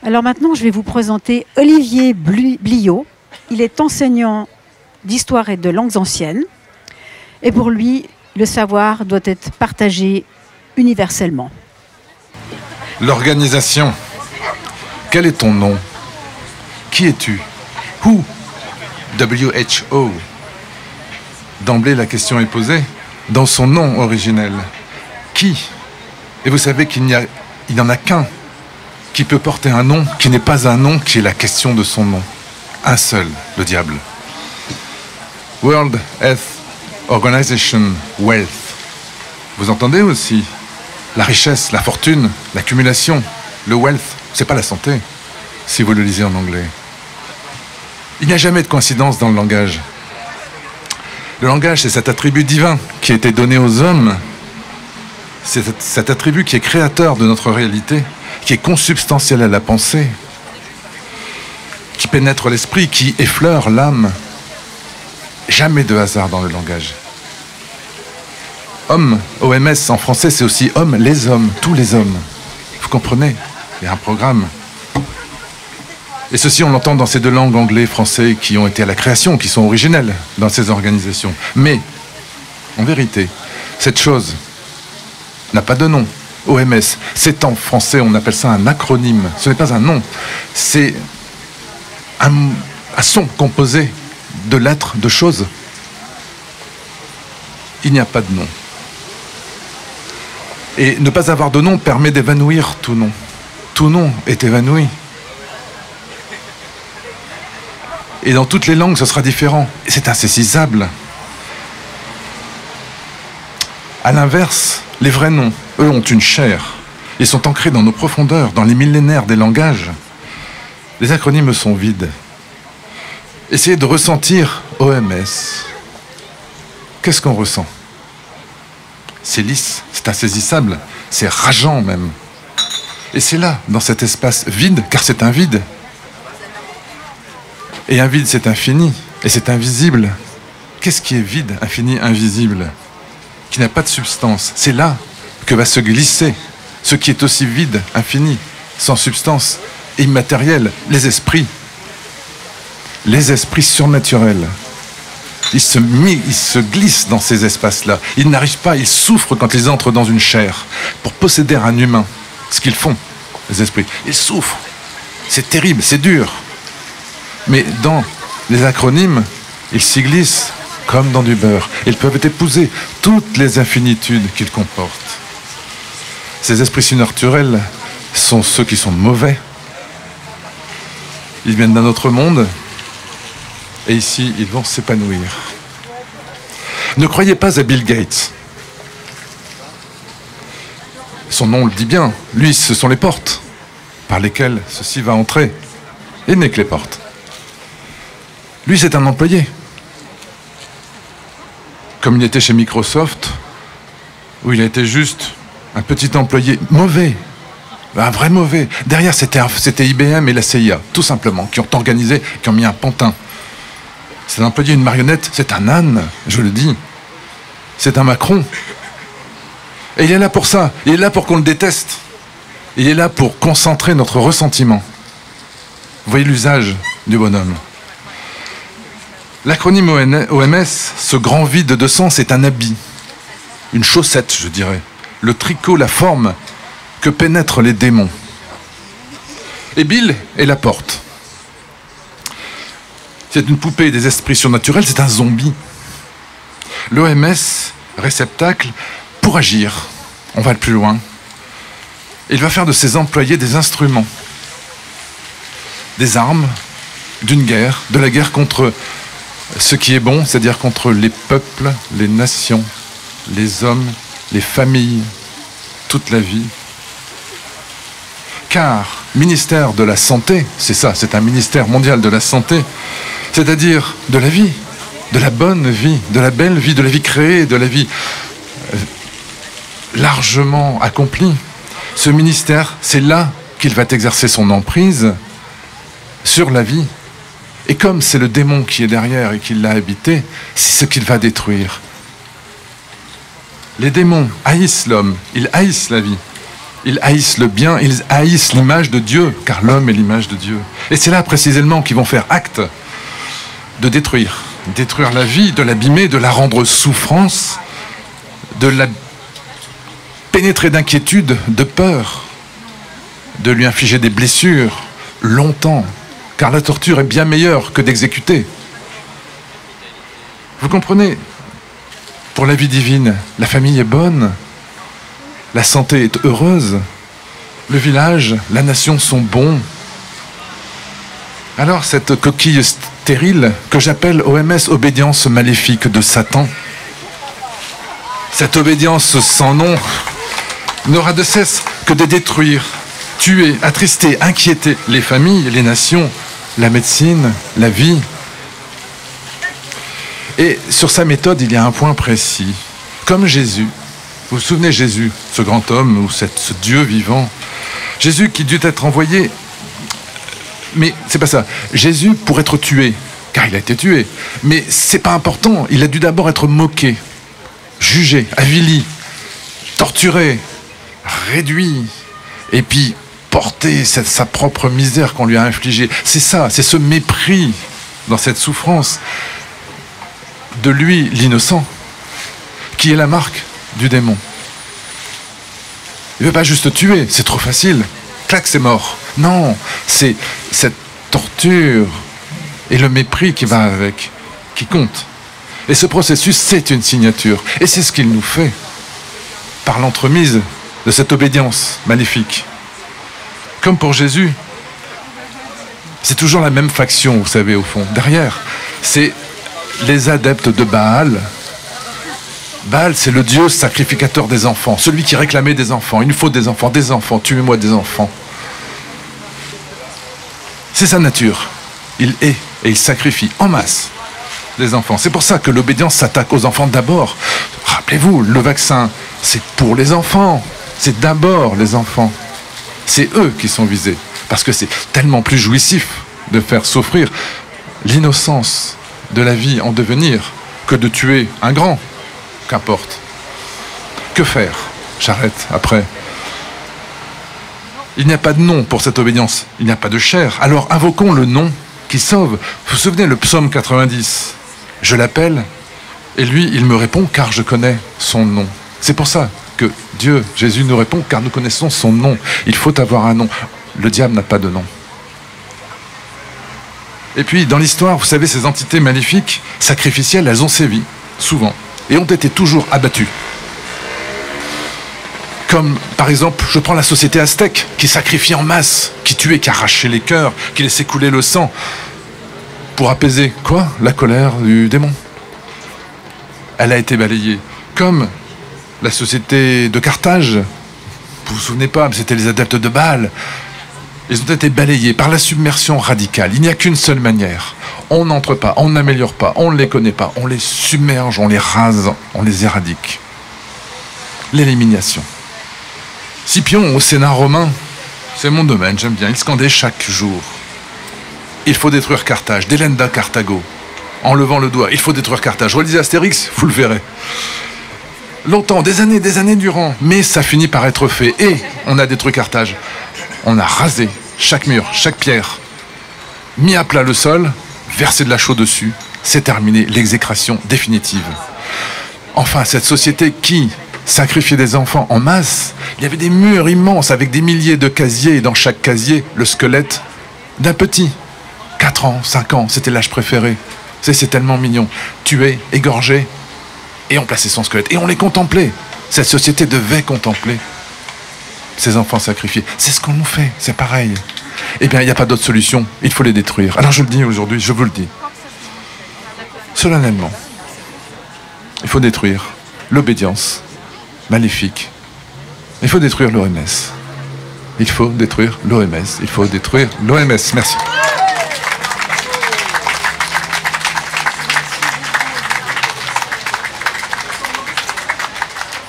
Alors maintenant, je vais vous présenter Olivier Bliot. Il est enseignant d'histoire et de langues anciennes. Et pour lui, le savoir doit être partagé universellement. L'organisation. Quel est ton nom? Qui es-tu? Who? WHO. D'emblée, la question est posée dans son nom originel. Qui? Et vous savez qu'il n'y en a qu'un qui peut porter un nom qui n'est pas un nom, qui est la question de son nom. Un seul, le diable. World Health Organization, wealth. Vous entendez aussi? La richesse, la fortune, l'accumulation, le wealth, c'est pas la santé, si vous le lisez en anglais. Il n'y a jamais de coïncidence dans le langage. Le langage, c'est cet attribut divin qui a été donné aux hommes. C'est cet attribut qui est créateur de notre réalité, qui est consubstantiel à la pensée, qui pénètre l'esprit, qui effleure l'âme. Jamais de hasard dans le langage. Homme, OMS en français, c'est aussi homme, les hommes, tous les hommes. Vous comprenez? Il y a un programme. Et ceci, on l'entend dans ces deux langues, anglais, français, qui ont été à la création, qui sont originelles dans ces organisations. Mais, en vérité, cette chose n'a pas de nom. OMS, c'est en français, on appelle ça un acronyme. Ce n'est pas un nom, c'est un son composé de lettres, de choses. Il n'y a pas de nom. Et ne pas avoir de nom permet d'évanouir tout nom. Tout nom est évanoui. Et dans toutes les langues, ce sera différent. Et c'est insaisissable. À l'inverse, les vrais noms, eux, ont une chair. Ils sont ancrés dans nos profondeurs, dans les millénaires des langages. Les acronymes sont vides. Essayez de ressentir OMS. Qu'est-ce qu'on ressent? C'est lisse, c'est insaisissable, c'est rageant même. Et c'est là, dans cet espace vide, car c'est un vide. Et un vide, c'est infini, et c'est invisible. Qu'est-ce qui est vide, infini, invisible? Qui n'a pas de substance. C'est là que va se glisser ce qui est aussi vide, infini, sans substance, immatériel, les esprits surnaturels. Ils se glissent dans ces espaces-là. Ils n'arrivent pas, ils souffrent quand ils entrent dans une chair pour posséder un humain. Ce qu'ils font, les esprits. Ils souffrent. C'est terrible, c'est dur. Mais dans les acronymes, ils s'y glissent comme dans du beurre. Ils peuvent épouser toutes les infinitudes qu'ils comportent. Ces esprits surnaturels sont ceux qui sont mauvais. Ils viennent d'un autre monde. Et ici, ils vont s'épanouir. Ne croyez pas à Bill Gates. Son nom le dit bien. Lui, ce sont les portes par lesquelles ceci va entrer. Il n'est que les portes. Lui, c'est un employé. Comme il était chez Microsoft, où il a été juste un petit employé mauvais. Un vrai mauvais. Derrière, c'était IBM et la CIA, tout simplement, qui ont organisé, qui ont mis un pantin. C'est un employé, une marionnette, c'est un âne, je le dis. C'est un Macron. Et il est là pour ça. Il est là pour qu'on le déteste. Il est là pour concentrer notre ressentiment. Vous voyez l'usage du bonhomme. L'acronyme OMS, ce grand vide de sens, est un habit. Une chaussette, je dirais. Le tricot, la forme que pénètrent les démons. Et Bill est la porte. C'est une poupée des esprits surnaturels, c'est un zombie. L'OMS, réceptacle pour agir. On va le plus loin. Il va faire de ses employés des instruments, des armes, d'une guerre, de la guerre contre ce qui est bon, c'est-à-dire contre les peuples, les nations, les hommes, les familles, toute la vie. Car, ministère de la Santé, c'est ça, c'est un ministère mondial de la Santé, c'est-à-dire de la vie, de la bonne vie, de la belle vie, de la vie créée, de la vie largement accomplie. Ce ministère, c'est là qu'il va exercer son emprise sur la vie. Et comme c'est le démon qui est derrière et qui l'a habité, c'est ce qu'il va détruire. Les démons haïssent l'homme, ils haïssent la vie. Ils haïssent le bien, ils haïssent l'image de Dieu, car l'homme est l'image de Dieu. Et c'est là précisément qu'ils vont faire acte de détruire la vie, de l'abîmer, de la rendre souffrance, de la pénétrer d'inquiétude, de peur, de lui infliger des blessures longtemps, car la torture est bien meilleure que d'exécuter. Vous comprenez? Pour la vie divine, la famille est bonne, la santé est heureuse, le village, la nation sont bons. Alors cette coquille stérile que j'appelle OMS, obédience maléfique de Satan, cette obédience sans nom n'aura de cesse que de détruire, tuer, attrister, inquiéter les familles, les nations, la médecine, la vie. Et sur sa méthode, il y a un point précis. Comme Jésus, vous vous souvenez Jésus, ce grand homme ou ce Dieu vivant, Jésus qui dut être envoyé, mais c'est pas ça. Jésus pour être tué, car il a été tué, mais c'est pas important. Il a dû d'abord être moqué, jugé, avili, torturé, réduit, et puis porter sa propre misère qu'on lui a infligée. C'est ça, c'est ce mépris dans cette souffrance de lui, l'innocent, qui est la marque du démon. Il ne veut pas juste tuer, c'est trop facile. Clac, c'est mort. Non, c'est cette torture et le mépris qui va avec, qui compte. Et ce processus, c'est une signature. Et c'est ce qu'il nous fait, par l'entremise de cette obédience maléfique. Comme pour Jésus, c'est toujours la même faction, vous savez, au fond. Derrière, c'est les adeptes de Baal. Baal, c'est le dieu sacrificateur des enfants, celui qui réclamait des enfants. Il nous faut des enfants, tuez-moi des enfants. C'est sa nature. Il est et il sacrifie en masse des enfants. C'est pour ça que l'obédience s'attaque aux enfants d'abord. Rappelez-vous, le vaccin, c'est pour les enfants. C'est d'abord les enfants. C'est eux qui sont visés. Parce que c'est tellement plus jouissif de faire souffrir l'innocence de la vie en devenir que de tuer un grand. Qu'importe. Que faire? J'arrête après. Il n'y a pas de nom pour cette obédience. Il n'y a pas de chair. Alors invoquons le nom qui sauve. Vous vous souvenez le psaume 90? Je l'appelle et lui, il me répond car je connais son nom. C'est pour ça que Dieu, Jésus nous répond car nous connaissons son nom. Il faut avoir un nom. Le diable n'a pas de nom. Et puis, dans l'histoire, vous savez, ces entités maléfiques, sacrificielles, elles ont sévi, souvent, et ont été toujours abattues. Comme, par exemple, je prends la société aztèque, qui sacrifiait en masse, qui tuait, qui arrachait les cœurs, qui laissait couler le sang, pour apaiser, quoi? La colère du démon. Elle a été balayée. Comme la société de Carthage, vous vous souvenez pas, mais c'était les adeptes de Baal. Ils ont été balayés par la submersion radicale. Il n'y a qu'une seule manière. On n'entre pas, on n'améliore pas, on ne les connaît pas, on les submerge, on les rase, on les éradique. L'élimination. Scipion, au Sénat romain, c'est mon domaine, j'aime bien. Il scandait chaque jour. Il faut détruire Carthage, Delenda Carthago. En levant le doigt, il faut détruire Carthage. Relisez Astérix, vous le verrez. Longtemps, des années durant, mais ça finit par être fait. Et on a détruit Carthage. On a rasé chaque mur, chaque pierre, mis à plat le sol, versé de la chaux dessus. C'est terminé, l'exécration définitive. Enfin, cette société qui sacrifiait des enfants en masse, il y avait des murs immenses avec des milliers de casiers, et dans chaque casier, le squelette d'un petit. 4 ans, 5 ans, c'était l'âge préféré. C'est tellement mignon. Tué, égorgé, et on plaçait son squelette. Et on les contemplait. Cette société devait contempler ces enfants sacrifiés. C'est ce qu'on nous fait, c'est pareil. Eh bien, il n'y a pas d'autre solution, il faut les détruire. Alors je le dis aujourd'hui, je vous le dis. Solennellement. Il faut détruire l'obédience maléfique. Il faut détruire l'OMS. Il faut détruire l'OMS. Il faut détruire l'OMS. Merci.